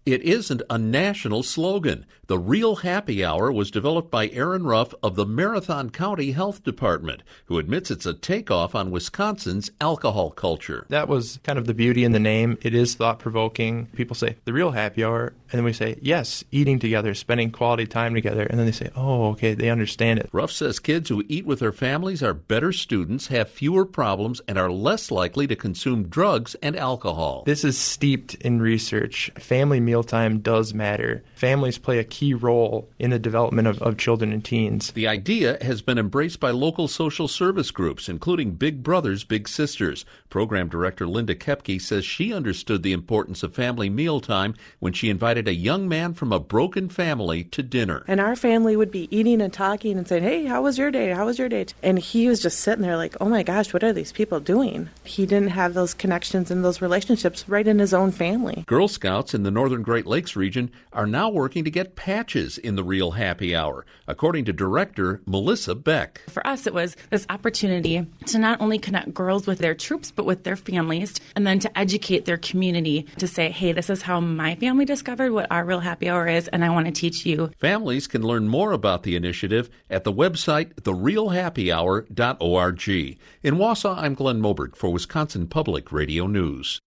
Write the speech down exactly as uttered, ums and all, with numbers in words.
It isn't a national slogan. The Real Happy Hour was developed by Aaron Ruff of the Marathon County Health Department, who admits it's a takeoff on Wisconsin's alcohol culture. That was kind of the beauty in the name. It is thought-provoking. People say, the real happy hour, and then we say, yes, eating together, spending quality time together, and then they say, oh, okay, they understand it. Ruff says kids who eat with their families are better students, have fewer problems, and are less likely to consume drugs and alcohol. This is steeped in research. Family mealtime does matter. Families play a key role in the development of, of children and teens. The idea has been embraced by local social service groups, including Big Brothers Big Sisters. Program Director Linda Kepke says she understood the importance of family mealtime when she invited a young man from a broken family to dinner. And our family would be eating and talking and saying, hey, how was your day? How was your day? And he was just sitting there like, oh my gosh, what are these people doing? He didn't have those connections and those relationships right in his own family. Girl Scouts in the Northern Great Lakes region are now working to get patches in the Real Happy Hour, according to Director Melissa Beck. For us, it was this opportunity to not only connect girls with their troops, but with their families, and then to educate their community to say, hey, this is how my family discovered what our Real Happy Hour is, and I want to teach you. Families can learn more about the initiative at the website the real happy hour dot org. In Wausau, I'm Glenn Moberg for Wisconsin Public Radio News.